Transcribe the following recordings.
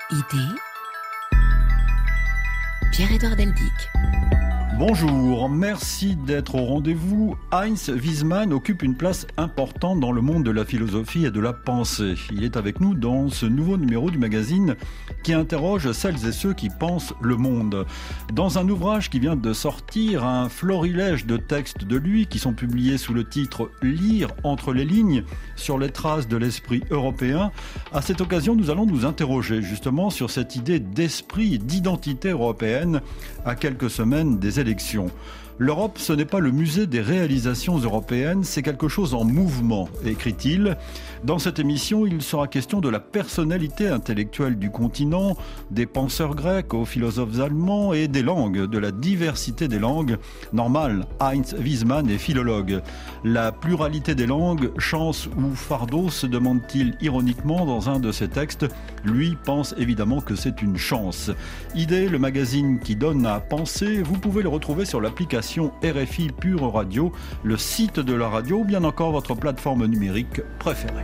Idée, Pierre-Édouard Deldic. Bonjour, merci d'être au rendez-vous. Heinz Wiesmann occupe une place importante dans le monde de la philosophie et de la pensée. Il est avec nous dans ce nouveau numéro du magazine qui interroge celles et ceux qui pensent le monde. Dans un ouvrage qui vient de sortir, un florilège de textes de lui qui sont publiés sous le titre « Lire entre les lignes » sur les traces de l'esprit européen. À cette occasion, nous allons nous interroger justement sur cette idée d'esprit et d'identité européenne à quelques semaines des élections. L'Europe, ce n'est pas le musée des réalisations européennes, c'est quelque chose en mouvement, écrit-il. Dans cette émission, il sera question de la personnalité intellectuelle du continent, des penseurs grecs aux philosophes allemands et des langues, de la diversité des langues. Normal, Heinz Wiesmann est philologue. La pluralité des langues, chance ou fardeau, se demande-t-il ironiquement dans un de ses textes. Lui pense évidemment que c'est une chance. Idée, le magazine qui donne à penser, vous pouvez le retrouver sur l'application RFI Pure Radio, le site de la radio ou bien encore votre plateforme numérique préférée.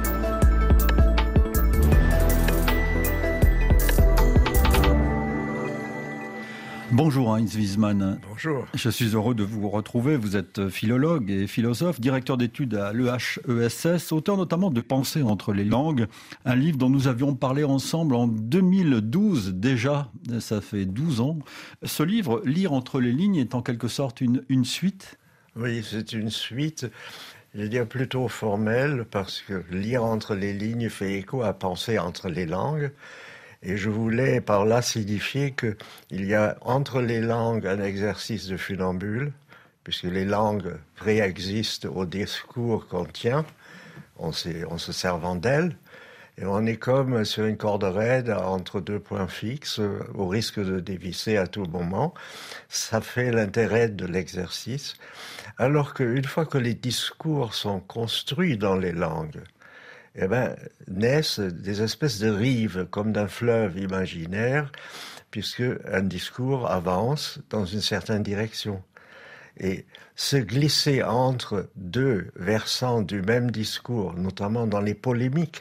Bonjour Heinz Wiesmann. Bonjour. Je suis heureux de vous retrouver. Vous êtes philologue et philosophe, directeur d'études à l'EHESS, auteur notamment de Pensées entre les langues, un livre dont nous avions parlé ensemble en 2012 déjà, ça fait 12 ans. Ce livre, Lire entre les lignes, est en quelque sorte une suite. Oui, c'est une suite, je veux dire plutôt formelle, parce que lire entre les lignes fait écho à penser entre les langues. Et je voulais par là signifier qu'il y a entre les langues un exercice de funambule, puisque les langues préexistent au discours qu'on tient, en se servant d'elles, et on est comme sur une corde raide entre deux points fixes, au risque de dévisser à tout moment. Ça fait l'intérêt de l'exercice, alors qu'une fois que les discours sont construits dans les langues, naissent des espèces de rives, comme d'un fleuve imaginaire, puisque un discours avance dans une certaine direction. Et se glisser entre deux versants du même discours, notamment dans les polémiques,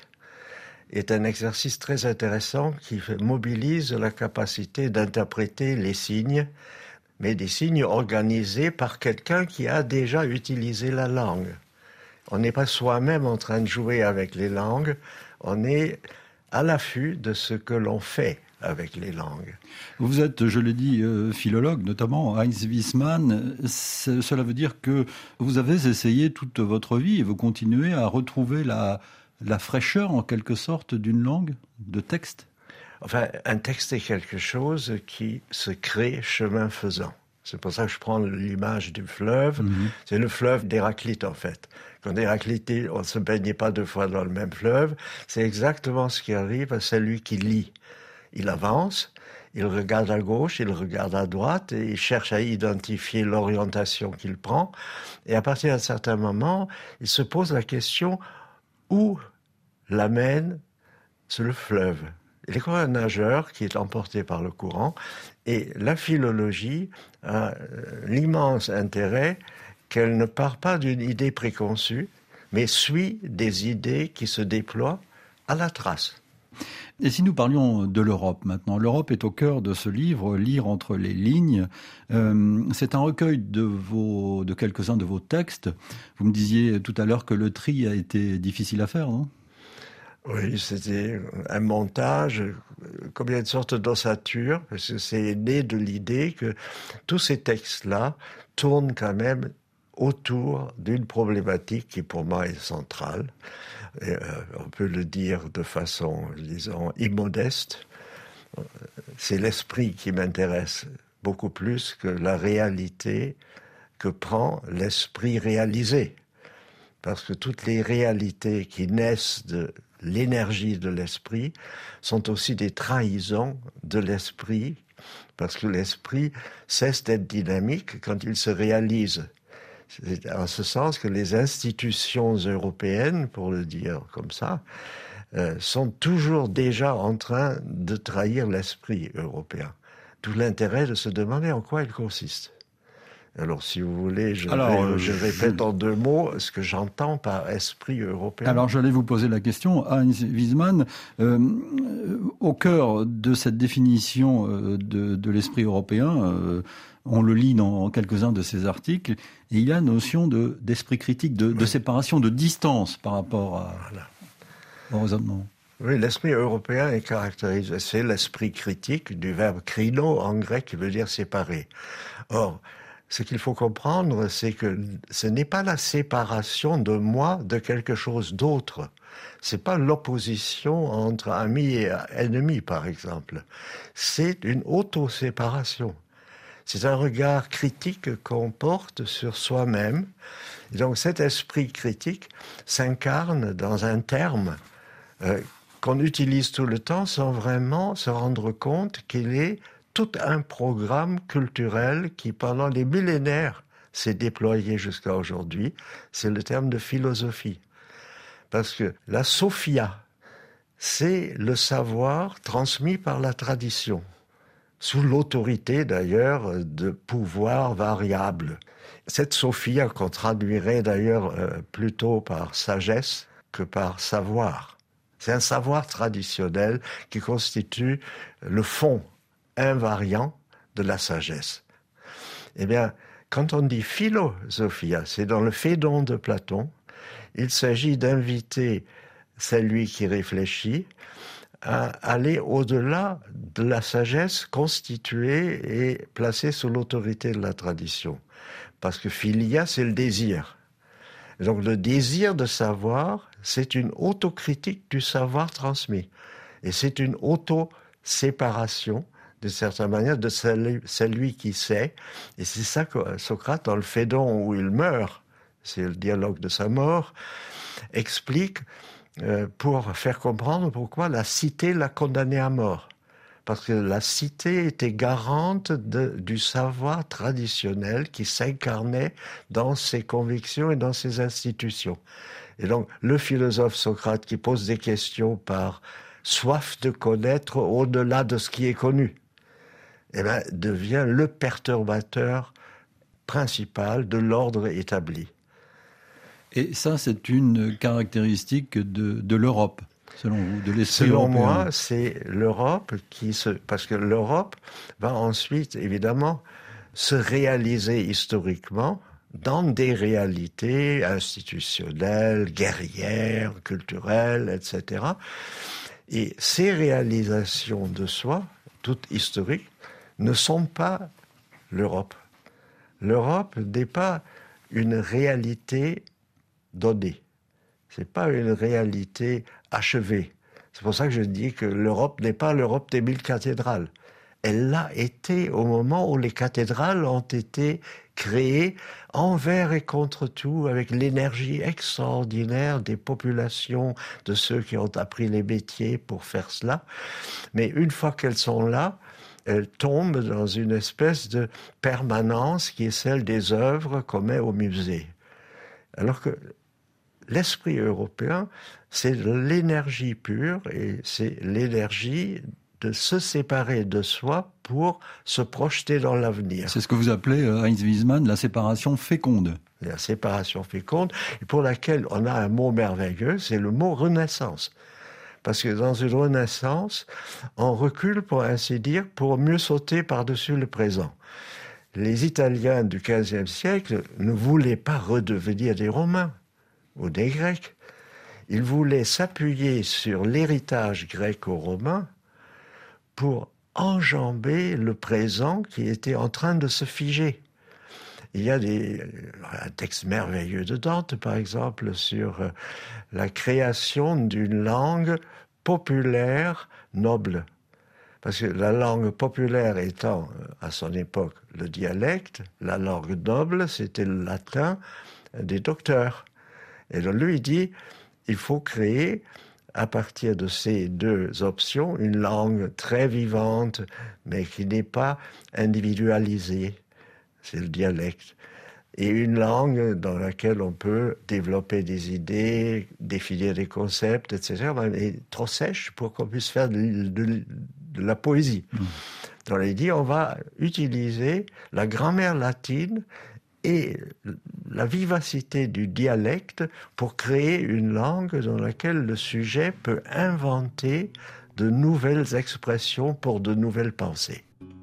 est un exercice très intéressant qui mobilise la capacité d'interpréter les signes, mais des signes organisés par quelqu'un qui a déjà utilisé la langue. On n'est pas soi-même en train de jouer avec les langues, on est à l'affût de ce que l'on fait avec les langues. Vous êtes, je l'ai dit, philologue, notamment Heinz Wiesmann. Cela veut dire que vous avez essayé toute votre vie et vous continuez à retrouver la fraîcheur, en quelque sorte, d'une langue, de texte. Enfin, un texte est quelque chose qui se crée chemin faisant. C'est pour ça que je prends l'image du fleuve. C'est le fleuve d'Héraclite, en fait. Quand Héraclite, on ne se baignait pas deux fois dans le même fleuve, c'est exactement ce qui arrive à celui qui lit. Il avance, il regarde à gauche, il regarde à droite, et il cherche à identifier l'orientation qu'il prend. Et à partir d'un certain moment, il se pose la question, où l'amène le fleuve ? Il est comme un nageur qui est emporté par le courant. Et la philologie a l'immense intérêt qu'elle ne part pas d'une idée préconçue, mais suit des idées qui se déploient à la trace. Et si nous parlions de l'Europe maintenant, l'Europe est au cœur de ce livre, Lire entre les lignes. C'est un recueil de quelques-uns de vos textes. Vous me disiez tout à l'heure que le tri a été difficile à faire, non ? Oui, c'était un montage, comme il y a une sorte d'ossature, parce que c'est né de l'idée que tous ces textes-là tournent quand même autour d'une problématique qui pour moi est centrale. Et, on peut le dire de façon, disons, immodeste. C'est l'esprit qui m'intéresse beaucoup plus que la réalité que prend l'esprit réalisé. Parce que toutes les réalités qui naissent de l'énergie de l'esprit sont aussi des trahisons de l'esprit, parce que l'esprit cesse d'être dynamique quand il se réalise. C'est en ce sens que les institutions européennes, pour le dire comme ça, sont toujours déjà en train de trahir l'esprit européen. D'où l'intérêt de se demander en quoi il consiste. Alors, si vous voulez, je répète en 2 mots ce que j'entends par esprit européen. Alors, j'allais vous poser la question, Heinz Wiesmann. Au cœur de cette définition de l'esprit européen, on le lit dans quelques-uns de ces articles, et il y a notion d'esprit critique, de séparation, de distance par rapport au raisonnement. Oui, l'esprit européen est caractérisé, c'est l'esprit critique du verbe krino en grec qui veut dire séparer. Or, ce qu'il faut comprendre, c'est que ce n'est pas la séparation de moi de quelque chose d'autre. C'est pas l'opposition entre amis et ennemis, par exemple. C'est une auto-séparation. C'est un regard critique qu'on porte sur soi-même. Et donc cet esprit critique s'incarne dans un terme qu'on utilise tout le temps sans vraiment se rendre compte qu'il est tout un programme culturel qui, pendant les millénaires, s'est déployé jusqu'à aujourd'hui. C'est le terme de philosophie. Parce que la sophia, c'est le savoir transmis par la tradition, sous l'autorité d'ailleurs de pouvoirs variables. Cette sophia qu'on traduirait d'ailleurs plutôt par sagesse que par savoir. C'est un savoir traditionnel qui constitue le fond invariant de la sagesse. Eh bien, quand on dit philosophia, c'est dans le Phédon de Platon, il s'agit d'inviter celui qui réfléchit à aller au-delà de la sagesse constituée et placée sous l'autorité de la tradition. Parce que philia, c'est le désir. Donc le désir de savoir, c'est une autocritique du savoir transmis. Et c'est une auto-séparation d'une certaine manière, de celui qui sait. Et c'est ça que Socrate, dans le Phédon où il meurt, c'est le dialogue de sa mort, explique pour faire comprendre pourquoi la cité l'a condamné à mort. Parce que la cité était garante du savoir traditionnel qui s'incarnait dans ses convictions et dans ses institutions. Et donc, le philosophe Socrate qui pose des questions par soif de connaître au-delà de ce qui est connu, eh bien, devient le perturbateur principal de l'ordre établi. Et ça, c'est une caractéristique de l'Europe, selon vous, de l'esprit européen. Selon moi, c'est l'Europe parce que l'Europe va ensuite, évidemment, se réaliser historiquement dans des réalités institutionnelles, guerrières, culturelles, etc. Et ces réalisations de soi, toutes historiques, ne sont pas l'Europe. L'Europe n'est pas une réalité donnée. C'est pas une réalité achevée. C'est pour ça que je dis que l'Europe n'est pas l'Europe des 1000 cathédrales. Elle l'a été au moment où les cathédrales ont été créées envers et contre tout, avec l'énergie extraordinaire des populations, de ceux qui ont appris les métiers pour faire cela. Mais une fois qu'elles sont là, elles tombent dans une espèce de permanence qui est celle des œuvres qu'on met au musée. Alors que l'esprit européen, c'est l'énergie pure et c'est l'énergie de se séparer de soi pour se projeter dans l'avenir. C'est ce que vous appelez, Heinz Wiesmann, la séparation féconde. La séparation féconde, et pour laquelle on a un mot merveilleux, c'est le mot renaissance. Parce que dans une renaissance, on recule, pour ainsi dire, pour mieux sauter par-dessus le présent. Les Italiens du XVe siècle ne voulaient pas redevenir des Romains ou des Grecs. Ils voulaient s'appuyer sur l'héritage gréco-romain pour enjamber le présent qui était en train de se figer. Il y a un texte merveilleux de Dante, par exemple, sur la création d'une langue populaire noble. Parce que la langue populaire étant, à son époque, le dialecte, la langue noble, c'était le latin des docteurs. Et donc lui, il dit, il faut créer, à partir de ces deux options, une langue très vivante, mais qui n'est pas individualisée. C'est le dialecte. Et une langue dans laquelle on peut développer des idées, définir des concepts, etc., mais trop sèche pour qu'on puisse faire de la poésie. Donc il dit on va utiliser la grammaire latine et la vivacité du dialecte pour créer une langue dans laquelle le sujet peut inventer de nouvelles expressions pour de nouvelles pensées.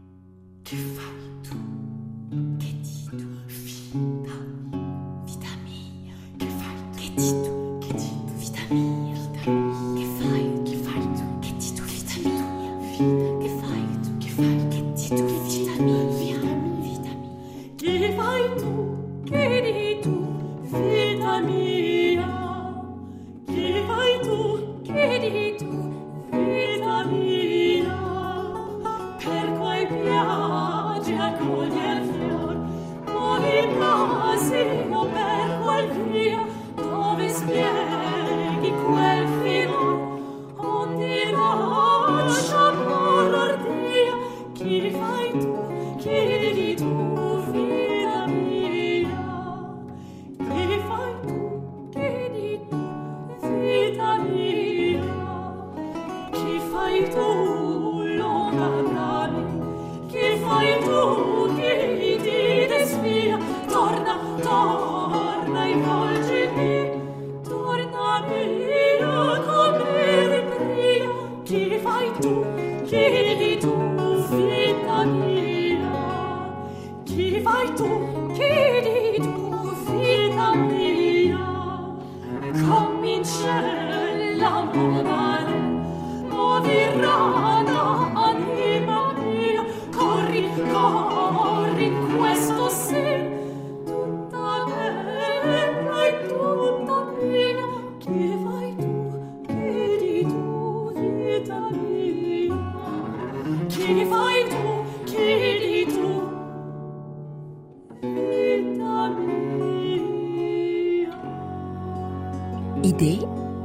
Idée,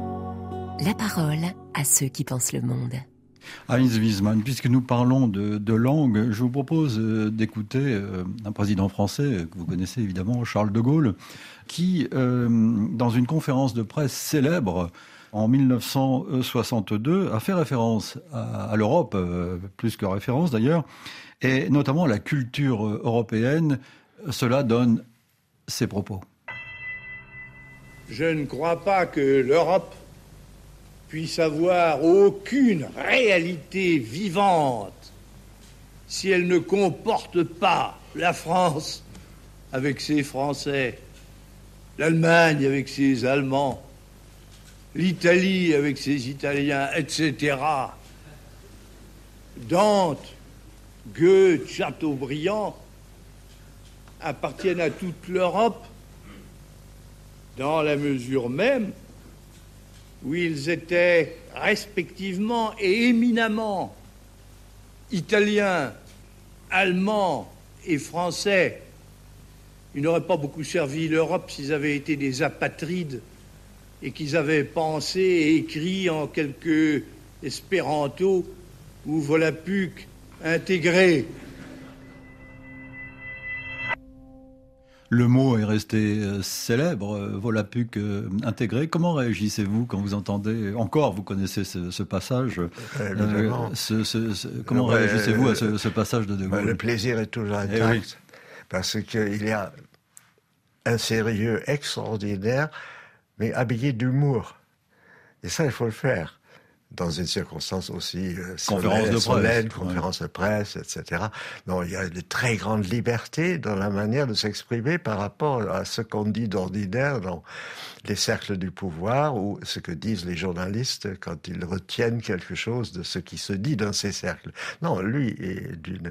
la parole à ceux qui pensent le monde. Heinz Wiesmann, puisque nous parlons de langue, je vous propose d'écouter un président français que vous connaissez évidemment, Charles de Gaulle, qui, dans une conférence de presse célèbre en 1962, a fait référence à l'Europe, plus que référence d'ailleurs, et notamment à la culture européenne. Cela donne ses propos. Je ne crois pas que l'Europe puisse avoir aucune réalité vivante si elle ne comporte pas la France avec ses Français, l'Allemagne avec ses Allemands, l'Italie avec ses Italiens, etc. Dante, Goethe, Chateaubriand appartiennent à toute l'Europe dans la mesure même où ils étaient respectivement et éminemment italiens, allemands et français. Ils n'auraient pas beaucoup servi l'Europe s'ils avaient été des apatrides et qu'ils avaient pensé et écrit en quelques espéranto ou volapük intégrés. Le mot est resté célèbre, volapük intégré. Comment réagissez-vous quand vous entendez, encore vous connaissez ce passage, comment réagissez-vous à ce passage de Gaulle? Le plaisir est toujours intact, parce qu'il y a un sérieux extraordinaire, mais habillé d'humour. Et ça, il faut le faire. Dans une circonstance aussi solennelle, conférence de presse, etc. Non, il y a de très grandes libertés dans la manière de s'exprimer par rapport à ce qu'on dit d'ordinaire dans les cercles du pouvoir ou ce que disent les journalistes quand ils retiennent quelque chose de ce qui se dit dans ces cercles. Non, lui est d'une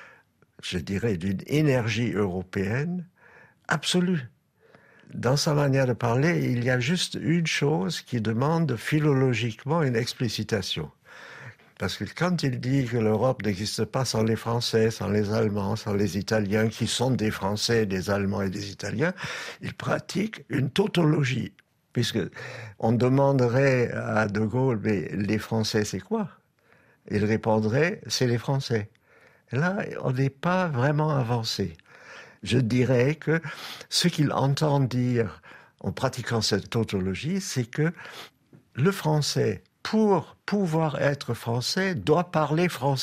énergie européenne absolue. Dans sa manière de parler, il y a juste une chose qui demande philologiquement une explicitation. Parce que quand il dit que l'Europe n'existe pas sans les Français, sans les Allemands, sans les Italiens, qui sont des Français, des Allemands et des Italiens, il pratique une tautologie. Puisque on demanderait à De Gaulle, mais les Français, c'est quoi? Il répondrait, c'est les Français. Et là, on n'est pas vraiment avancé. Je dirais que ce qu'il entend dire en pratiquant cette tautologie, c'est que le français, pour pouvoir être français, doit parler français.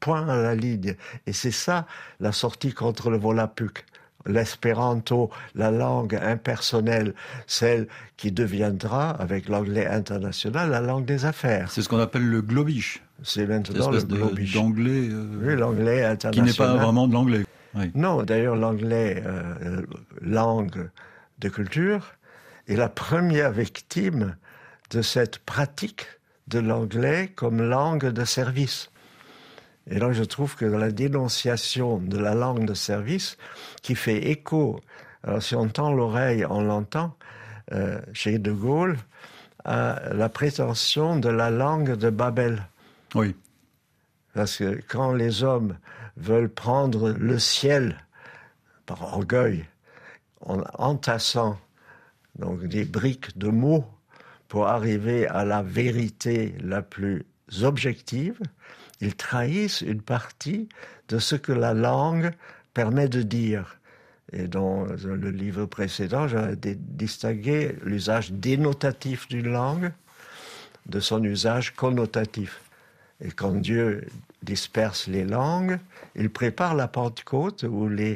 point à la ligne. Et c'est ça la sortie contre le volapük. L'espéranto, la langue impersonnelle, celle qui deviendra, avec l'anglais international, la langue des affaires. C'est ce qu'on appelle le globish. C'est maintenant le globish. D'anglais, oui, l'anglais international. Qui n'est pas vraiment de l'anglais. Oui. Non, d'ailleurs, l'anglais, langue de culture, est la première victime de cette pratique de l'anglais comme langue de service. Et donc, je trouve que la dénonciation de la langue de service, qui fait écho, alors si on tend l'oreille, on l'entend, chez De Gaulle, à la prétention de la langue de Babel. Oui. Parce que quand les hommes veulent prendre le ciel par orgueil, en entassant donc des briques de mots pour arriver à la vérité la plus objective, ils trahissent une partie de ce que la langue permet de dire. Et dans le livre précédent, j'ai distingué l'usage dénotatif d'une langue de son usage connotatif. Et quand Dieu disperse les langues, il prépare la Pentecôte où les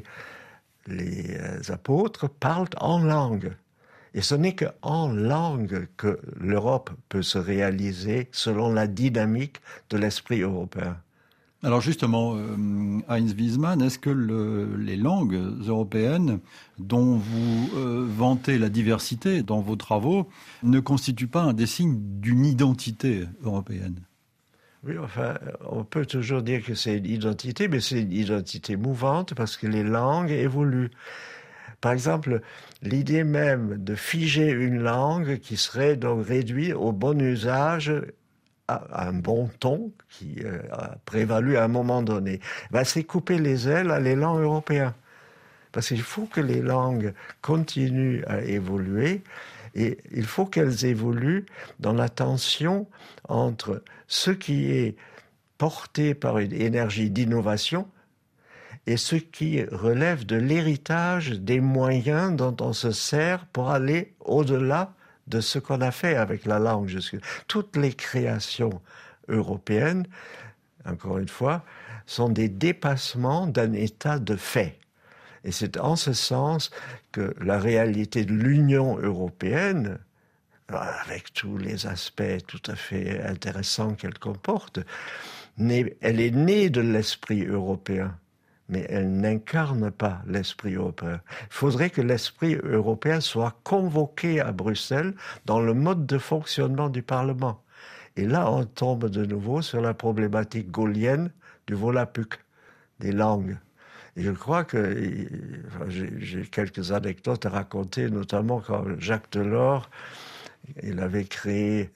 apôtres parlent en langue. Et ce n'est qu'en langue que l'Europe peut se réaliser selon la dynamique de l'esprit européen. Alors justement, Heinz Wiesmann, est-ce que les langues européennes dont vous vantez la diversité dans vos travaux ne constituent pas un des signes d'une identité européenne ? Oui, enfin, on peut toujours dire que c'est une identité, mais c'est une identité mouvante parce que les langues évoluent. Par exemple, l'idée même de figer une langue qui serait donc réduite au bon usage, à un bon ton qui a prévalu à un moment donné, c'est couper les ailes à l'élan européen. Parce qu'il faut que les langues continuent à évoluer et il faut qu'elles évoluent dans la tension entre ce qui est porté par une énergie d'innovation et ce qui relève de l'héritage des moyens dont on se sert pour aller au-delà de ce qu'on a fait avec la langue. Toutes les créations européennes, encore une fois, sont des dépassements d'un état de fait. Et c'est en ce sens que la réalité de l'Union européenne, avec tous les aspects tout à fait intéressants qu'elle comporte, elle est née de l'esprit européen. Mais elle n'incarne pas l'esprit européen. Il faudrait que l'esprit européen soit convoqué à Bruxelles dans le mode de fonctionnement du Parlement. Et là, on tombe de nouveau sur la problématique gaulienne du volapük, des langues. Et je crois que j'ai quelques anecdotes à raconter, notamment quand Jacques Delors, il avait créé,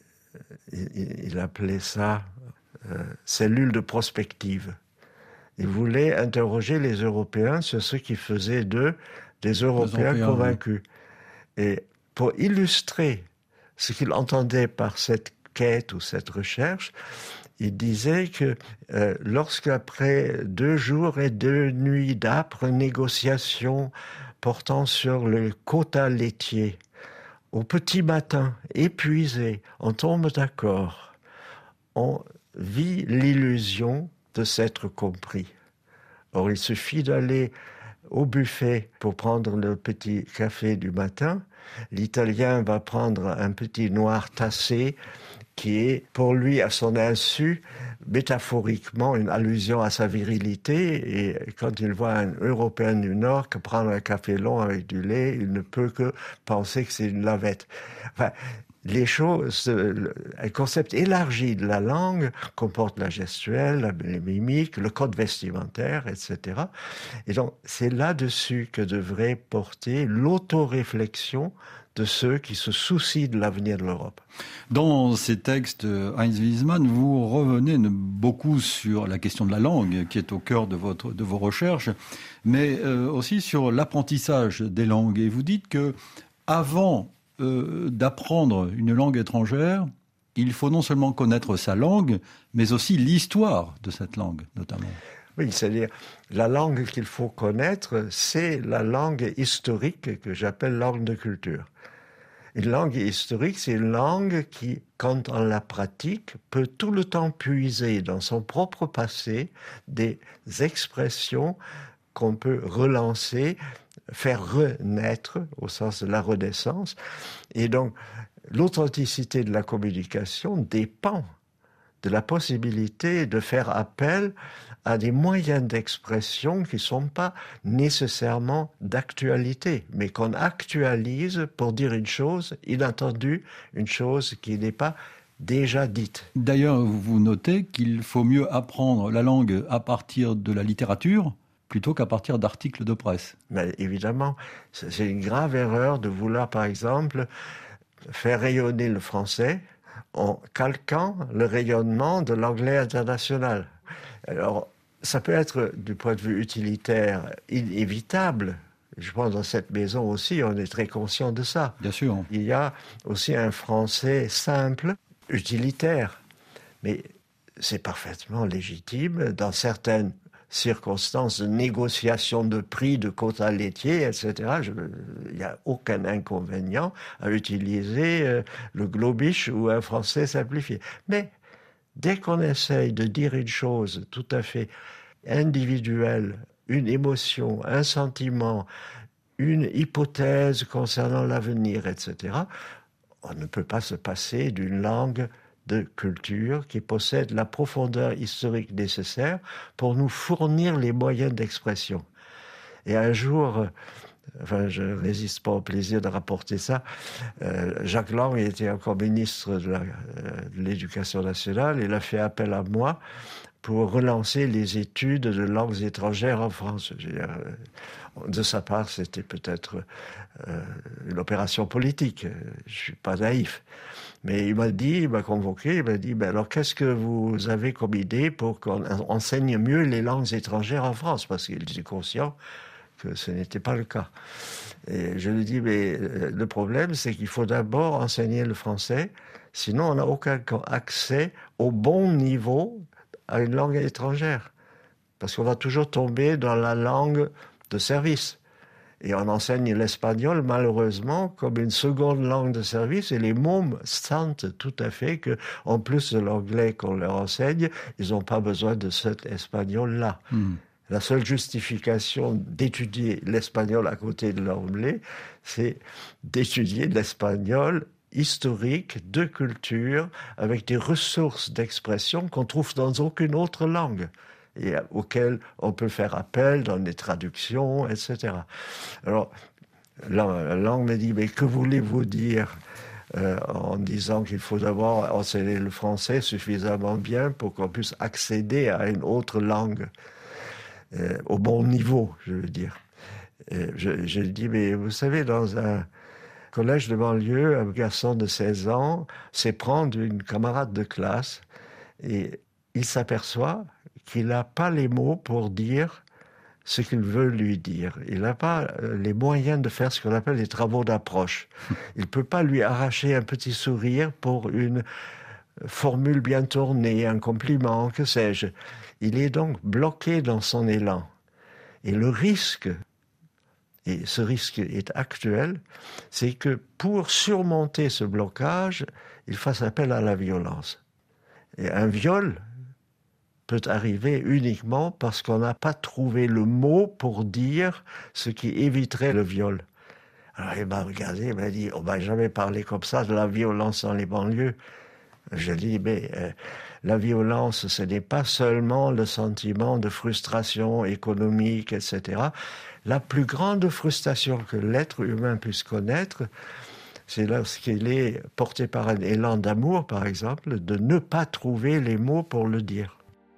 il appelait ça cellule de prospective. Il voulait interroger les Européens sur ce qui faisait d'eux des Européens convaincus. Oui. Et pour illustrer ce qu'il entendait par cette quête ou cette recherche, il disait que lorsqu'après 2 jours et 2 nuits d'âpres négociations portant sur le quota laitier, au petit matin, épuisé, on tombe d'accord, on vit l'illusion de s'être compris. Or, il suffit d'aller au buffet pour prendre le petit café du matin. L'Italien va prendre un petit noir tassé qui est, pour lui, à son insu, métaphoriquement une allusion à sa virilité. Et quand il voit un Européen du Nord qui prend un café long avec du lait, il ne peut que penser que c'est une lavette. Enfin, les choses, un concept élargi de la langue comporte la gestuelle, les mimiques, le code vestimentaire, etc. Et donc, c'est là-dessus que devrait porter l'autoréflexion de ceux qui se soucient de l'avenir de l'Europe. Dans ces textes, Heinz Wiesmann, vous revenez beaucoup sur la question de la langue, qui est au cœur de vos recherches, mais aussi sur l'apprentissage des langues. Et vous dites que avant d'apprendre une langue étrangère, il faut non seulement connaître sa langue, mais aussi l'histoire de cette langue, notamment. Oui, c'est-à-dire, la langue qu'il faut connaître, c'est la langue historique que j'appelle langue de culture. Une langue historique, c'est une langue qui, quand on la pratique, peut tout le temps puiser dans son propre passé des expressions qu'on peut relancer, faire renaître, au sens de la renaissance. Et donc, l'authenticité de la communication dépend de la possibilité de faire appel à des moyens d'expression qui ne sont pas nécessairement d'actualité, mais qu'on actualise pour dire une chose inattendue, une chose qui n'est pas déjà dite. D'ailleurs, vous notez qu'il faut mieux apprendre la langue à partir de la littérature plutôt qu'à partir d'articles de presse. Mais évidemment, c'est une grave erreur de vouloir, par exemple, faire rayonner le français en calquant le rayonnement de l'anglais international. Alors, ça peut être, du point de vue utilitaire, inévitable. Je pense dans cette maison aussi, on est très conscient de ça. Bien sûr. Il y a aussi un français simple, utilitaire. Mais c'est parfaitement légitime dans certaines circonstances de négociation de prix, de quotas laitiers, etc. Il n'y a aucun inconvénient à utiliser le globish ou un français simplifié. Mais dès qu'on essaye de dire une chose tout à fait individuelle, une émotion, un sentiment, une hypothèse concernant l'avenir, etc., on ne peut pas se passer d'une langue de culture qui possède la profondeur historique nécessaire pour nous fournir les moyens d'expression. Et un jour, je ne résiste pas au plaisir de rapporter ça, Jacques Lang était encore ministre de l'Éducation nationale, il a fait appel à moi pour relancer les études de langues étrangères en France. De sa part, c'était peut-être une opération politique. Je ne suis pas naïf. Mais il m'a convoqué, il m'a dit, alors qu'est-ce que vous avez comme idée pour qu'on enseigne mieux les langues étrangères en France? Parce qu'il était conscient que ce n'était pas le cas. Et je lui dis, mais le problème, c'est qu'il faut d'abord enseigner le français, sinon on n'a aucun accès au bon niveau à une langue étrangère. Parce qu'on va toujours tomber dans la langue de service. Et on enseigne l'espagnol, malheureusement, comme une seconde langue de service, et les mômes sentent tout à fait que, en plus de l'anglais qu'on leur enseigne, ils n'ont pas besoin de cet espagnol-là. La seule justification d'étudier l'espagnol à côté de l'anglais, c'est d'étudier l'espagnol historique, de culture, avec des ressources d'expression qu'on trouve dans aucune autre langue, et auxquelles on peut faire appel dans les traductions, etc. Alors, la langue me dit, mais que voulez-vous dire en disant qu'il faut d'abord enseigner le français suffisamment bien pour qu'on puisse accéder à une autre langue, au bon niveau, je veux dire. Je dis, mais vous savez, dans un collège de banlieue, un garçon de 16 ans sait prendre une camarade de classe et il s'aperçoit qu'il n'a pas les mots pour dire ce qu'il veut lui dire. Il n'a pas les moyens de faire ce qu'on appelle les travaux d'approche. Il ne peut pas lui arracher un petit sourire pour une formule bien tournée, un compliment, que sais-je. Il est donc bloqué dans son élan. Et le risque, et ce risque est actuel, c'est que pour surmonter ce blocage, il fasse appel à la violence. Et un viol peut arriver uniquement parce qu'on n'a pas trouvé le mot pour dire ce qui éviterait le viol. Alors il m'a regardé, il m'a dit, on ne va jamais parler comme ça de la violence dans les banlieues. Je lui ai dit, mais la violence, ce n'est pas seulement le sentiment de frustration économique, etc. La plus grande frustration que l'être humain puisse connaître, c'est lorsqu'il est porté par un élan d'amour, par exemple, de ne pas trouver les mots pour le dire.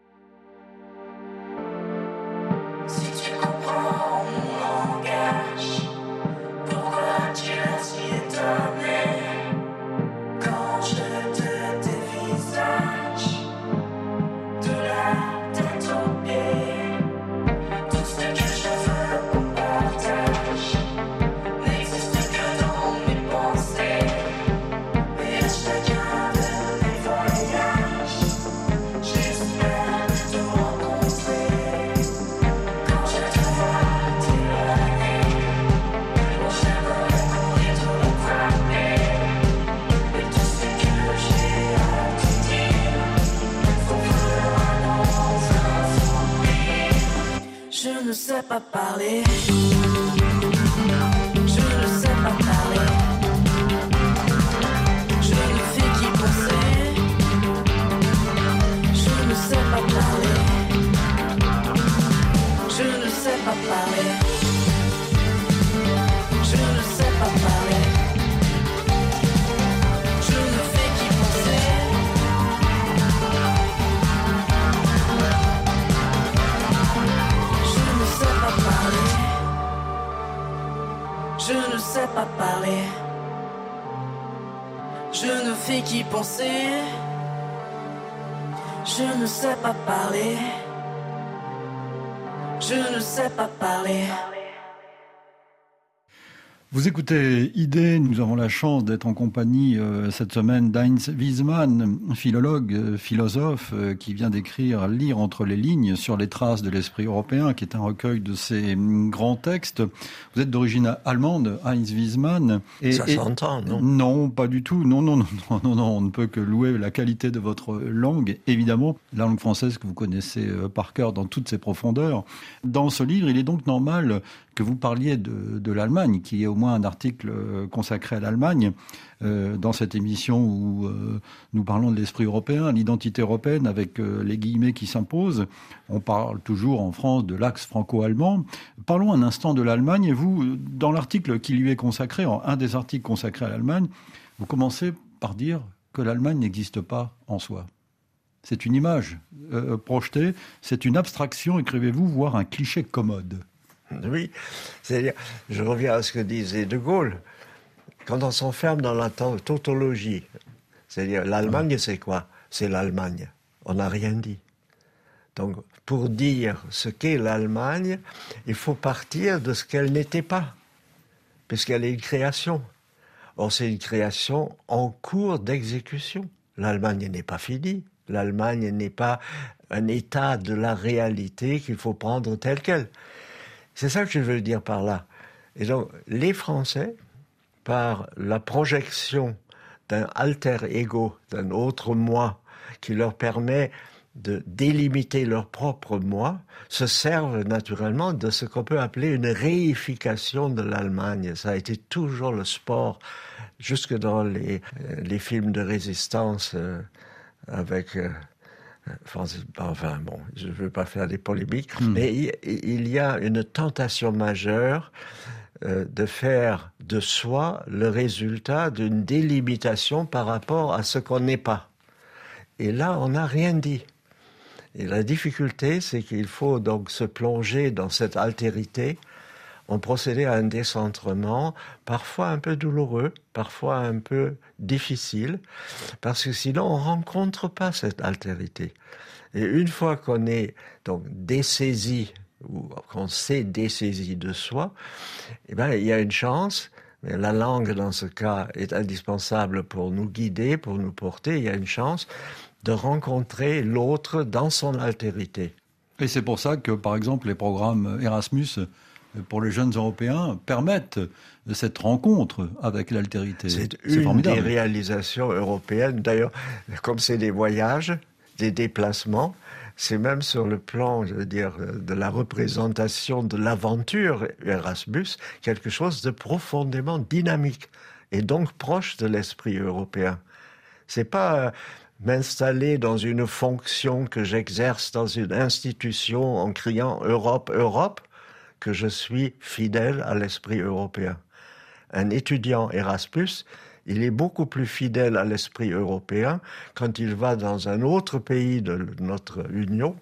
Si tu comprends mon langage, pourquoi tu es si étonné quand je te dévisage de la tête aux pieds? Tout ce que je veux qu'on partage n'existe que dans mes pensées, et à chacun de mes voyages, j'espère. sais pas parler. Je ne sais pas parler. Je ne fais qu'y penser. Je ne sais pas parler. Je ne sais pas parler. Je ne sais pas parler. Je ne fais qu'y penser. Je ne sais pas parler. Je ne sais pas parler. Je ne fais qu'y penser. Je ne sais pas parler. Je ne sais pas parler. Vous écoutez Idée, nous avons la chance d'être en compagnie cette semaine d'Heinz Wiesmann, philologue, philosophe, qui vient d'écrire Lire entre les lignes sur les traces de l'esprit européen, qui est un recueil de ses grands textes. Vous êtes d'origine allemande, Heinz Wiesmann. Ça s'entend, non? Non, pas du tout. Non, on ne peut que louer la qualité de votre langue, évidemment, la langue française que vous connaissez par cœur dans toutes ses profondeurs. Dans ce livre, il est donc normal que vous parliez de l'Allemagne, qui est au moins un article consacré à l'Allemagne, dans cette émission où nous parlons de l'esprit européen, l'identité européenne avec les guillemets qui s'imposent. On parle toujours en France de l'axe franco-allemand. Parlons un instant de l'Allemagne. Et vous, dans l'article qui lui est consacré, un des articles consacrés à l'Allemagne, vous commencez par dire que l'Allemagne n'existe pas en soi. C'est une image projetée, c'est une abstraction, écrivez-vous, voire un cliché commode. Oui, c'est-à-dire, je reviens à ce que disait De Gaulle, quand on s'enferme dans la tautologie, c'est-à-dire l'Allemagne c'est quoi? C'est l'Allemagne, on n'a rien dit. Donc pour dire ce qu'est l'Allemagne, il faut partir de ce qu'elle n'était pas, puisqu'elle est une création. Or c'est une création en cours d'exécution. L'Allemagne n'est pas finie, l'Allemagne n'est pas un état de la réalité qu'il faut prendre tel quel. C'est ça que je veux dire par là. Et donc, les Français, par la projection d'un alter ego, d'un autre moi, qui leur permet de délimiter leur propre moi, se servent naturellement de ce qu'on peut appeler une réification de l'Allemagne. Ça a été toujours le sport, jusque dans les films de résistance avec... Enfin bon, je ne veux pas faire des polémiques, mais il y a une tentation majeure de faire de soi le résultat d'une délimitation par rapport à ce qu'on n'est pas. Et là, on n'a rien dit. Et la difficulté, c'est qu'il faut donc se plonger dans cette altérité, on procédait à un décentrement, parfois un peu douloureux, parfois un peu difficile, parce que sinon on ne rencontre pas cette altérité. Et une fois qu'on est donc dessaisi, ou qu'on s'est dessaisi de soi, eh ben, il y a une chance, mais la langue dans ce cas est indispensable pour nous guider, pour nous porter, il y a une chance de rencontrer l'autre dans son altérité. Et c'est pour ça que, par exemple, les programmes Erasmus pour les jeunes Européens permettent cette rencontre avec l'altérité. C'est une formidable. des réalisations européennes. D'ailleurs, comme c'est des voyages, des déplacements, c'est même sur le plan, je veux dire, de la représentation de l'aventure Erasmus, quelque chose de profondément dynamique et donc proche de l'esprit européen. C'est pas m'installer dans une fonction que j'exerce dans une institution en criant « Europe, Europe », que je suis fidèle à l'esprit européen. Un étudiant Erasmus, il est beaucoup plus fidèle à l'esprit européen quand il va dans un autre pays de notre Union,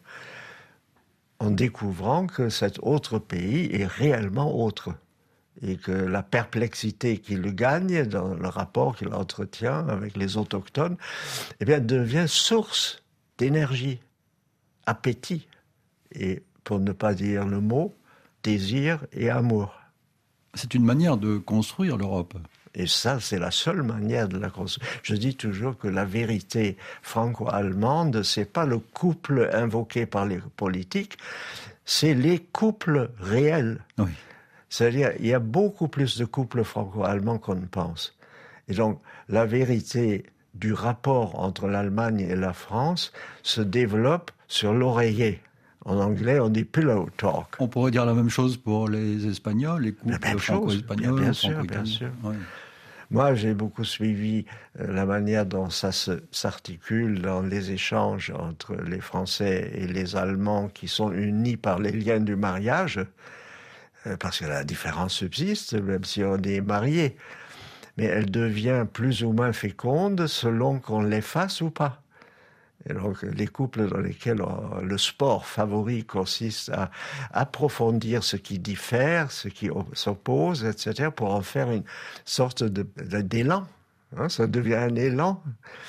en découvrant que cet autre pays est réellement autre. Et que la perplexité qu'il gagne dans le rapport qu'il entretient avec les autochtones, eh bien, devient source d'énergie, appétit, et pour ne pas dire le mot, désir et amour. C'est une manière de construire l'Europe. Et ça, c'est la seule manière de la construire. Je dis toujours que la vérité franco-allemande, c'est pas le couple invoqué par les politiques, c'est les couples réels. Oui. C'est-à-dire, il y a beaucoup plus de couples franco-allemands qu'on ne pense. Et donc, la vérité du rapport entre l'Allemagne et la France se développe sur l'oreiller, En anglais, on dit pillow talk. On pourrait dire la même chose pour les Espagnols, les couples franco-espagnols. Bien sûr. Ouais. Moi, j'ai beaucoup suivi la manière dont ça s'articule dans les échanges entre les Français et les Allemands qui sont unis par les liens du mariage, parce que la différence subsiste, même si on est marié. Mais elle devient plus ou moins féconde selon qu'on l'efface ou pas. Et donc, les couples dans lesquels le sport favori consiste à approfondir ce qui diffère, ce qui s'oppose, etc., pour en faire une sorte d'élan. Ça devient un élan.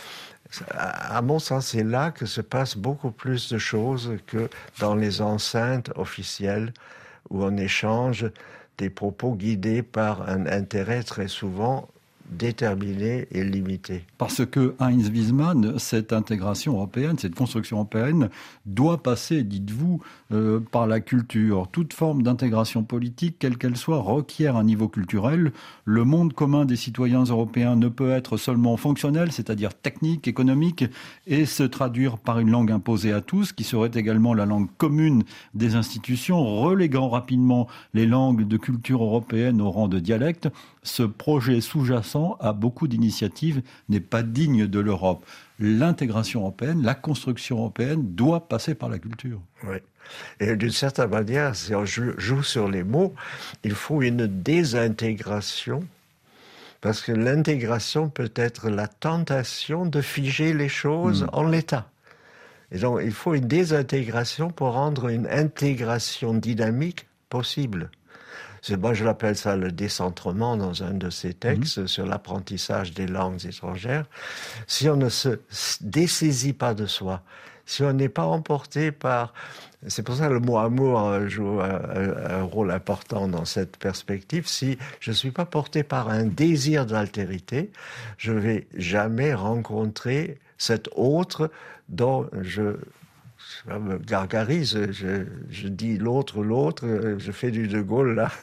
À mon sens, c'est là que se passe beaucoup plus de choses que dans les enceintes officielles où on échange des propos guidés par un intérêt très souvent déterminé et limité. Parce que Heinz Wiesmann, cette intégration européenne, cette construction européenne, doit passer, dites-vous, par la culture. Toute forme d'intégration politique, quelle qu'elle soit, requiert un niveau culturel. Le monde commun des citoyens européens ne peut être seulement fonctionnel, c'est-à-dire technique, économique, et se traduire par une langue imposée à tous, qui serait également la langue commune des institutions, reléguant rapidement les langues de culture européenne au rang de dialecte. Ce projet sous-jacent à beaucoup d'initiatives n'est pas digne de l'Europe. L'intégration européenne, la construction européenne doit passer par la culture. Oui. Et d'une certaine manière, si on joue sur les mots, il faut une désintégration, parce que l'intégration peut être la tentation de figer les choses en l'état. Et donc, il faut une désintégration pour rendre une intégration dynamique possible. Moi, je l'appelle ça le décentrement dans un de ces textes sur l'apprentissage des langues étrangères. Si on ne se dessaisit pas de soi, si on n'est pas emporté par... C'est pour ça que le mot amour joue un rôle important dans cette perspective. Si je ne suis pas porté par un désir d'altérité, je ne vais jamais rencontrer cet autre dont je me gargarise, je dis l'autre, je fais du De Gaulle là.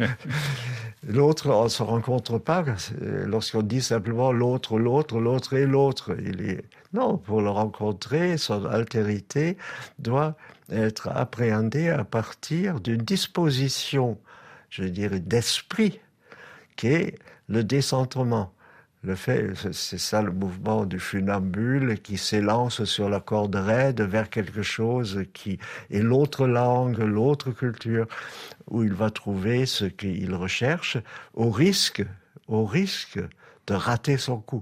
L'autre, on ne se rencontre pas lorsqu'on dit simplement l'autre et l'autre. Non, pour le rencontrer, son altérité doit être appréhendée à partir d'une disposition, je dirais, d'esprit, qui est le décentrement. C'est ça le mouvement du funambule qui s'élance sur la corde raide vers quelque chose qui est l'autre langue, l'autre culture, où il va trouver ce qu'il recherche au risque de rater son coup.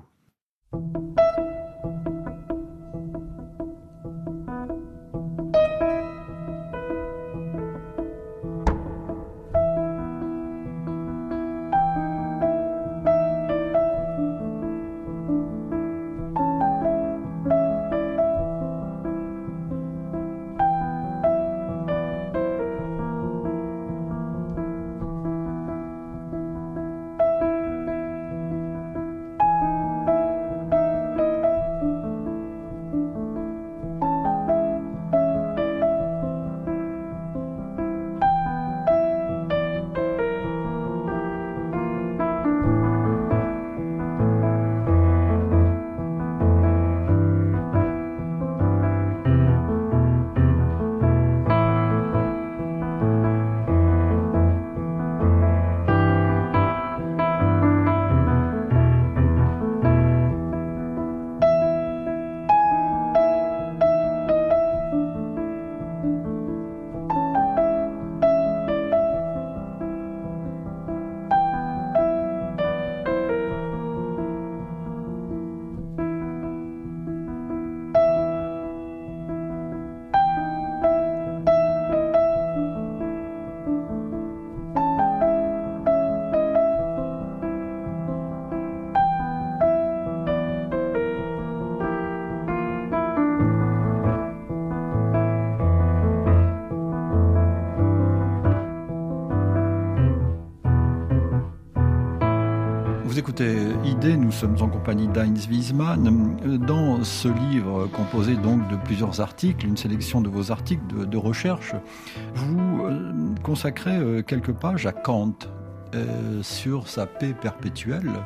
Vous écoutez Idées, nous sommes en compagnie d'Heinz Wiesmann. Dans ce livre composé donc de plusieurs articles, une sélection de vos articles de recherche, vous consacrez quelques pages à Kant sur sa paix perpétuelle.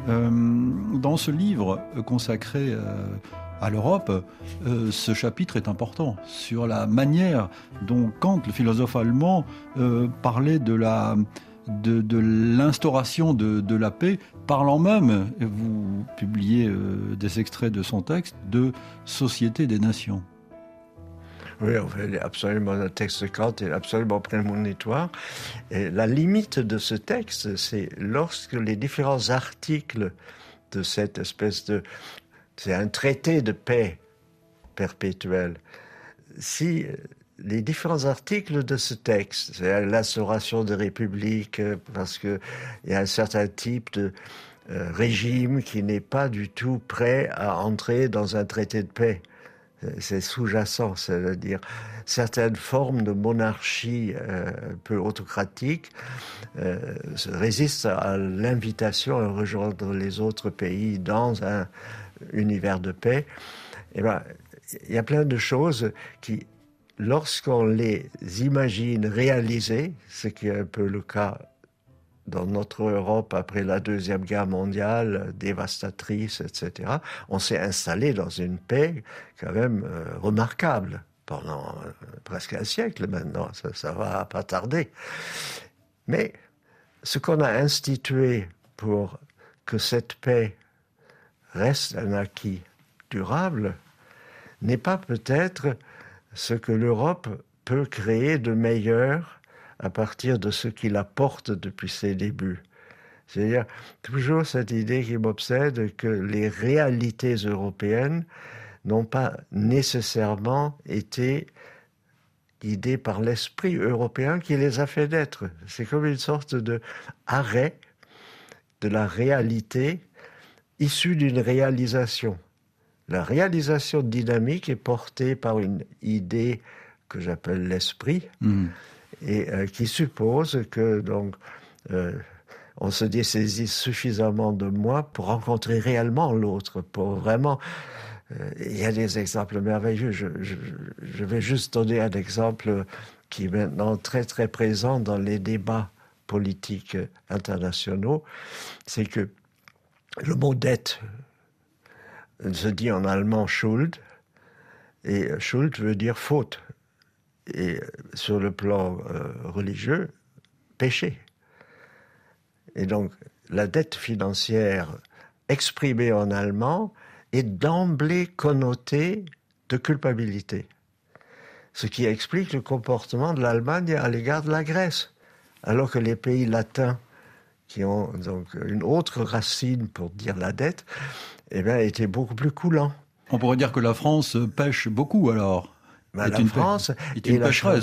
Dans ce livre consacré à l'Europe, ce chapitre est important sur la manière dont Kant, le philosophe allemand, parlait de l'instauration de la paix, parlant même, et vous publiez des extraits de son texte, de société des nations. Oui, absolument, le texte de Kant est absolument prémonitoire. Et la limite de ce texte, c'est lorsque les différents articles de cette espèce de... C'est un traité de paix perpétuelle. Si les différents articles de ce texte, c'est l'instauration de républiques, parce qu'il y a un certain type de régime qui n'est pas du tout prêt à entrer dans un traité de paix. C'est sous-jacent, c'est-à-dire certaines formes de monarchie un peu autocratique résistent à l'invitation à rejoindre les autres pays dans un univers de paix. Et ben, il y a plein de choses qui, lorsqu'on les imagine réalisées, ce qui est un peu le cas dans notre Europe après la Deuxième Guerre mondiale, dévastatrice, etc., on s'est installé dans une paix quand même remarquable pendant presque un siècle maintenant, ça va pas tarder. Mais ce qu'on a institué pour que cette paix reste un acquis durable n'est pas peut-être ce que l'Europe peut créer de meilleur à partir de ce qu'il apporte depuis ses débuts. C'est-à-dire, toujours cette idée qui m'obsède que les réalités européennes n'ont pas nécessairement été guidées par l'esprit européen qui les a fait naître. C'est comme une sorte d'arrêt de la réalité issue d'une réalisation. La réalisation dynamique est portée par une idée que j'appelle l'esprit, et qui suppose que donc on se dessaisit suffisamment de moi pour rencontrer réellement l'autre, pour vraiment... il y a des exemples merveilleux. Je vais juste donner un exemple qui est maintenant très très présent dans les débats politiques internationaux. C'est que le mot dette se dit en allemand Schuld, et Schuld veut dire faute. Et sur le plan religieux, péché. Et donc, la dette financière exprimée en allemand est d'emblée connotée de culpabilité. Ce qui explique le comportement de l'Allemagne à l'égard de la Grèce. Alors que les pays latins, qui ont donc une autre racine pour dire la dette, eh bien, étaient beaucoup plus coulants. On pourrait dire que la France pêche beaucoup alors. La France est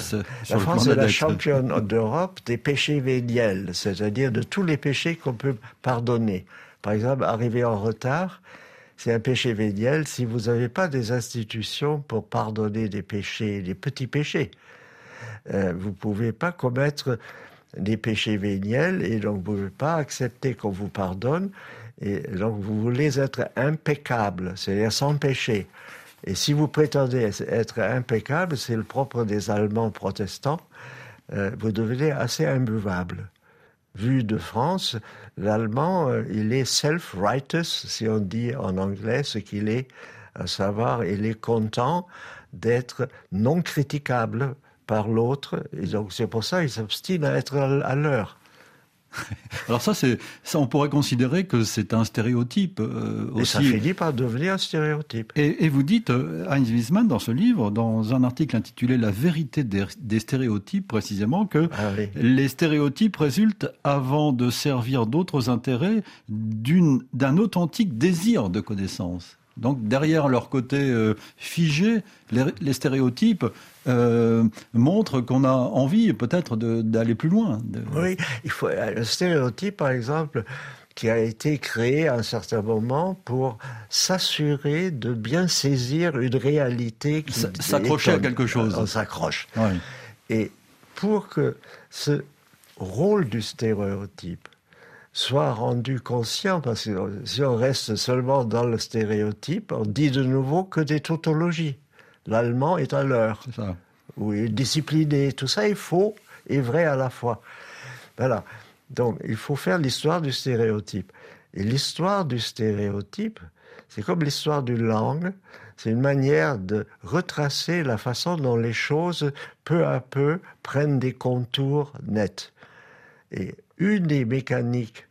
la championne d'Europe des péchés véniels, c'est-à-dire de tous les péchés qu'on peut pardonner. Par exemple, arriver en retard, c'est un péché véniel si vous n'avez pas des institutions pour pardonner des péchés, des petits péchés. Vous ne pouvez pas commettre des péchés véniels et donc vous ne pouvez pas accepter qu'on vous pardonne. Et donc vous voulez être impeccable, c'est-à-dire sans péché. Et si vous prétendez être impeccable, c'est le propre des Allemands protestants, vous devenez assez imbuvable. Vu de France, l'Allemand, il est self-righteous, si on dit en anglais ce qu'il est, à savoir, il est content d'être non critiquable par l'autre, et donc c'est pour ça qu'il s'obstine à être à l'heure. Alors ça, on pourrait considérer que c'est un stéréotype aussi. Et ça finit par devenir un stéréotype. Et vous dites, Heinz Wiesmann, dans ce livre, dans un article intitulé « La vérité des stéréotypes », précisément, que les stéréotypes résultent, avant de servir d'autres intérêts, d'un authentique désir de connaissance. Donc derrière leur côté figé, les stéréotypes montrent qu'on a envie peut-être d'aller plus loin. Oui, il faut un stéréotype, par exemple, qui a été créé à un certain moment pour s'assurer de bien saisir une réalité qui s'accrocher à quelque chose. On s'accroche. Oui. Et pour que ce rôle du stéréotype soit rendu conscient, parce que si on reste seulement dans le stéréotype, on dit de nouveau que des tautologies. L'allemand est à l'heure. C'est ça. Oui, discipliné. Tout ça est faux et vrai à la fois. Voilà. Donc, il faut faire l'histoire du stéréotype. Et l'histoire du stéréotype, c'est comme l'histoire d'une langue, c'est une manière de retracer la façon dont les choses, peu à peu, prennent des contours nets. Et une des mécaniques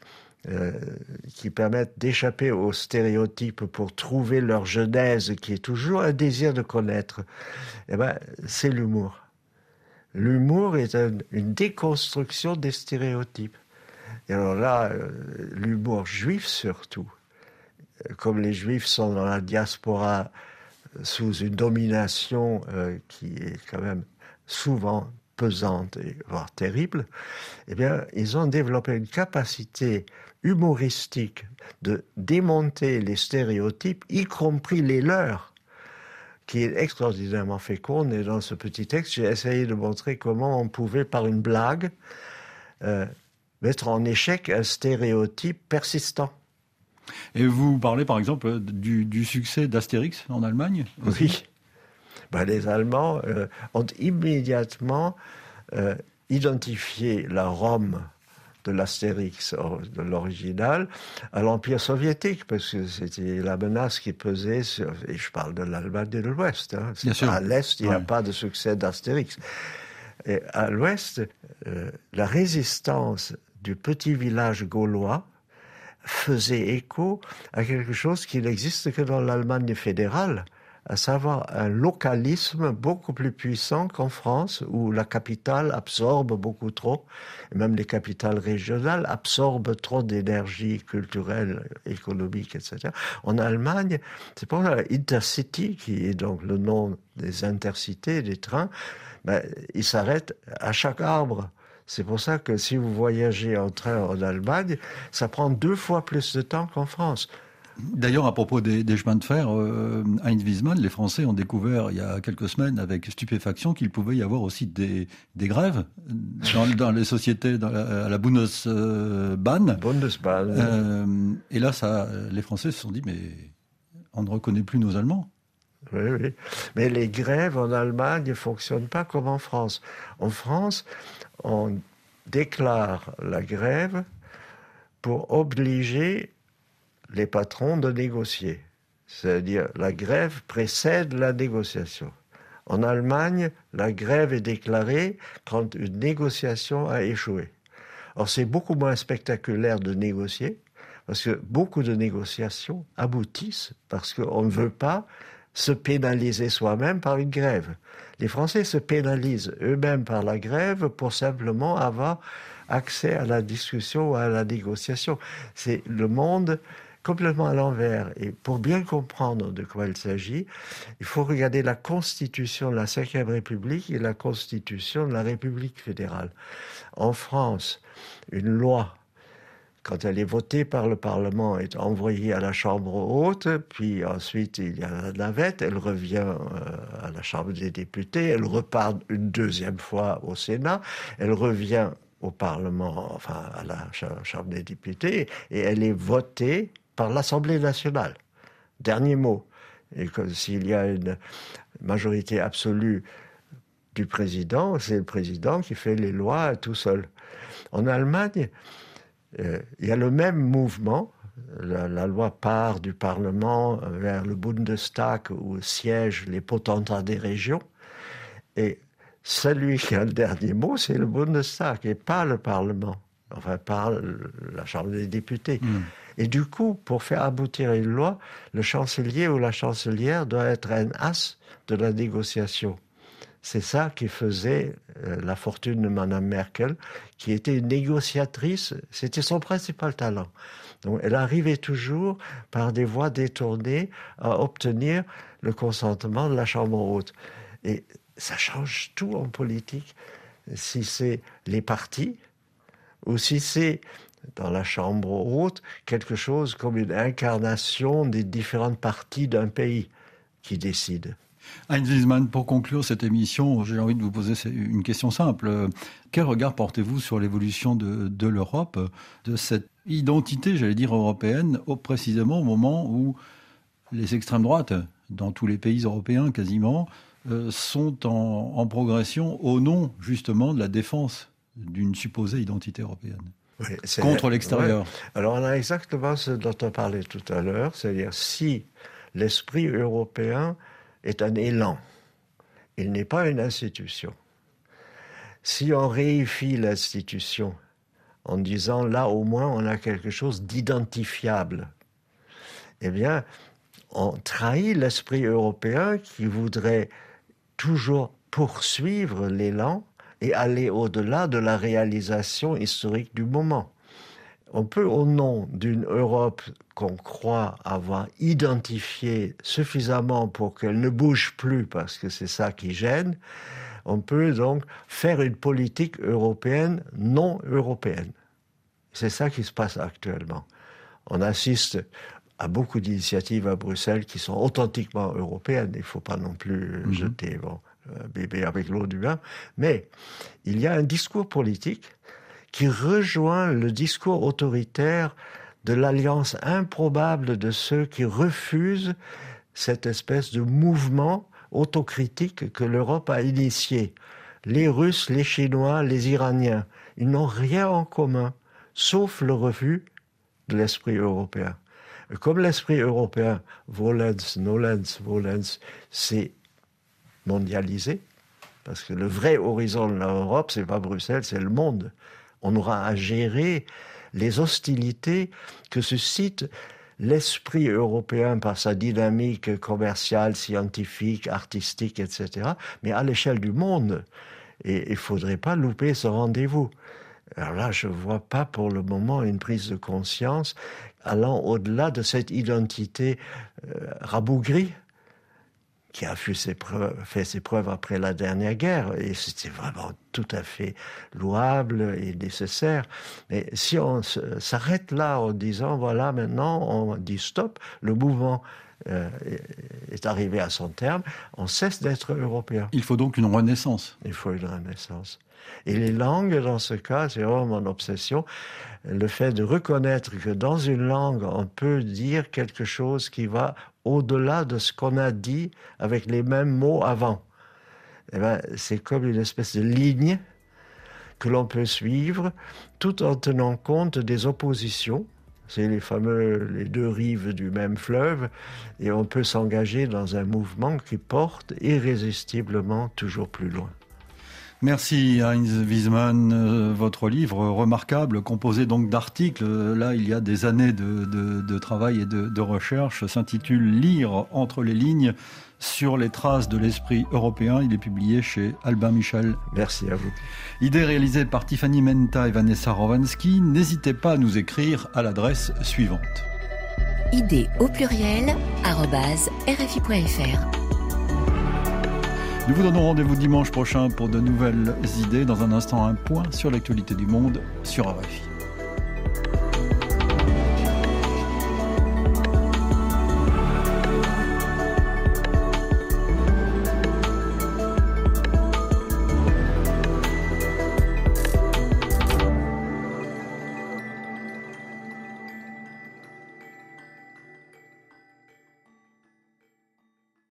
qui permettent d'échapper aux stéréotypes pour trouver leur genèse, qui est toujours un désir de connaître, c'est l'humour. L'humour est une déconstruction des stéréotypes. Et alors là, l'humour juif surtout, comme les Juifs sont dans la diaspora sous une domination qui est quand même souvent pesante et voire terrible, eh bien, ils ont développé une capacité humoristique de démonter les stéréotypes, y compris les leurs, qui est extraordinairement féconde. Et dans ce petit texte, j'ai essayé de montrer comment on pouvait, par une blague, mettre en échec un stéréotype persistant. Et vous parlez par exemple du succès d'Astérix en Allemagne aussi. Oui. Les Allemands ont immédiatement identifié la Rome de l'Astérix, de l'original, à l'Empire soviétique, parce que c'était la menace qui pesait sur... Et je parle de l'Allemagne et de l'Ouest. Bien sûr. À l'Est, il n'y a pas de succès d'Astérix. Et à l'Ouest, la résistance du petit village gaulois faisait écho à quelque chose qui n'existe que dans l'Allemagne fédérale, à savoir un localisme beaucoup plus puissant qu'en France, où la capitale absorbe beaucoup trop, et même les capitales régionales absorbent trop d'énergie culturelle, économique, etc. En Allemagne, c'est pour ça Intercity, qui est donc le nom des intercités, des trains, ils s'arrêtent à chaque arbre. C'est pour ça que si vous voyagez en train en Allemagne, ça prend 2 fois plus de temps qu'en France. D'ailleurs, à propos des chemins de fer, Heinz Wiesmann, les Français ont découvert il y a quelques semaines avec stupéfaction qu'il pouvait y avoir aussi des grèves dans les sociétés, à la Bundesbahn. Et là, les Français se sont dit, mais on ne reconnaît plus nos Allemands. Oui. Mais les grèves en Allemagne ne fonctionnent pas comme en France. En France, on déclare la grève pour obliger les patrons de négocier. C'est-à-dire, la grève précède la négociation. En Allemagne, la grève est déclarée quand une négociation a échoué. Or, c'est beaucoup moins spectaculaire de négocier, parce que beaucoup de négociations aboutissent parce qu'on ne veut pas se pénaliser soi-même par une grève. Les Français se pénalisent eux-mêmes par la grève pour simplement avoir accès à la discussion ou à la négociation. C'est le monde complètement à l'envers. Et pour bien comprendre de quoi il s'agit, il faut regarder la Constitution de la Ve République et la Constitution de la République fédérale. En France, une loi, quand elle est votée par le Parlement, est envoyée à la Chambre haute, puis ensuite il y a la navette, elle revient à la Chambre des députés, elle repart une deuxième fois au Sénat, elle revient au Parlement, enfin à la Chambre des députés, et elle est votée par l'Assemblée nationale. Dernier mot. Et que s'il y a une majorité absolue du président, c'est le président qui fait les lois tout seul. En Allemagne, il y a le même mouvement. La loi part du Parlement vers le Bundestag où siègent les potentats des régions. Et celui qui a le dernier mot, c'est le Bundestag et pas le Parlement. Enfin, pas la Chambre des députés. Et du coup, pour faire aboutir une loi, le chancelier ou la chancelière doit être un as de la négociation. C'est ça qui faisait la fortune de Mme Merkel, qui était une négociatrice, c'était son principal talent. Donc elle arrivait toujours, par des voies détournées, à obtenir le consentement de la Chambre haute. Et ça change tout en politique, si c'est les partis, ou si c'est, dans la Chambre haute, quelque chose comme une incarnation des différentes parties d'un pays qui décide. Heinz Wiesmann, pour conclure cette émission, j'ai envie de vous poser une question simple. Quel regard portez-vous sur l'évolution de l'Europe, de cette identité, j'allais dire, européenne, précisément au moment où les extrêmes droites, dans tous les pays européens quasiment, sont en progression au nom, justement, de la défense d'une supposée identité européenne? Oui, contre l'extérieur. Ouais. Alors on a exactement ce dont on parlait tout à l'heure, c'est-à-dire si l'esprit européen est un élan, il n'est pas une institution. Si on réifie l'institution en disant là au moins on a quelque chose d'identifiable, eh bien on trahit l'esprit européen qui voudrait toujours poursuivre l'élan et aller au-delà de la réalisation historique du moment. On peut, au nom d'une Europe qu'on croit avoir identifiée suffisamment pour qu'elle ne bouge plus, parce que c'est ça qui gêne, on peut donc faire une politique européenne non européenne. C'est ça qui se passe actuellement. On assiste à beaucoup d'initiatives à Bruxelles qui sont authentiquement européennes. Il ne faut pas non plus jeter bébé avec l'eau du bain. Mais il y a un discours politique qui rejoint le discours autoritaire de l'alliance improbable de ceux qui refusent cette espèce de mouvement autocritique que l'Europe a initié. Les Russes, les Chinois, les Iraniens, ils n'ont rien en commun, sauf le refus de l'esprit européen. Comme l'esprit européen, volens, nolens, volens, c'est mondialisé, parce que le vrai horizon de l'Europe, c'est pas Bruxelles, c'est le monde. On aura à gérer les hostilités que suscite l'esprit européen par sa dynamique commerciale, scientifique, artistique, etc., mais à l'échelle du monde. Et il ne faudrait pas louper ce rendez-vous. Alors là, je ne vois pas pour le moment une prise de conscience allant au-delà de cette identité rabougrie qui a fait ses preuves après la dernière guerre. Et c'était vraiment tout à fait louable et nécessaire. Mais si on s'arrête là en disant, voilà, maintenant, on dit stop, le mouvement est arrivé à son terme, on cesse d'être européen. Il faut donc une renaissance. Il faut une renaissance. Et les langues, dans ce cas, c'est vraiment mon obsession, le fait de reconnaître que dans une langue, on peut dire quelque chose qui va au-delà de ce qu'on a dit avec les mêmes mots avant. Eh ben, c'est comme une espèce de ligne que l'on peut suivre tout en tenant compte des oppositions. C'est les deux rives du même fleuve, et on peut s'engager dans un mouvement qui porte irrésistiblement toujours plus loin. Merci Heinz Wiesmann. Votre livre remarquable, composé donc d'articles, là il y a des années de travail et de recherche, s'intitule « Lire entre les lignes sur les traces de l'esprit européen ». Il est publié chez Albin Michel. Merci à vous. Idée réalisée par Tiffany Menta et Vanessa Rovansky. N'hésitez pas à nous écrire à l'adresse suivante. Idée au pluriel @rfi.fr. Nous vous donnons rendez-vous dimanche prochain pour de nouvelles idées. Dans un instant, un point sur l'actualité du monde sur RFI.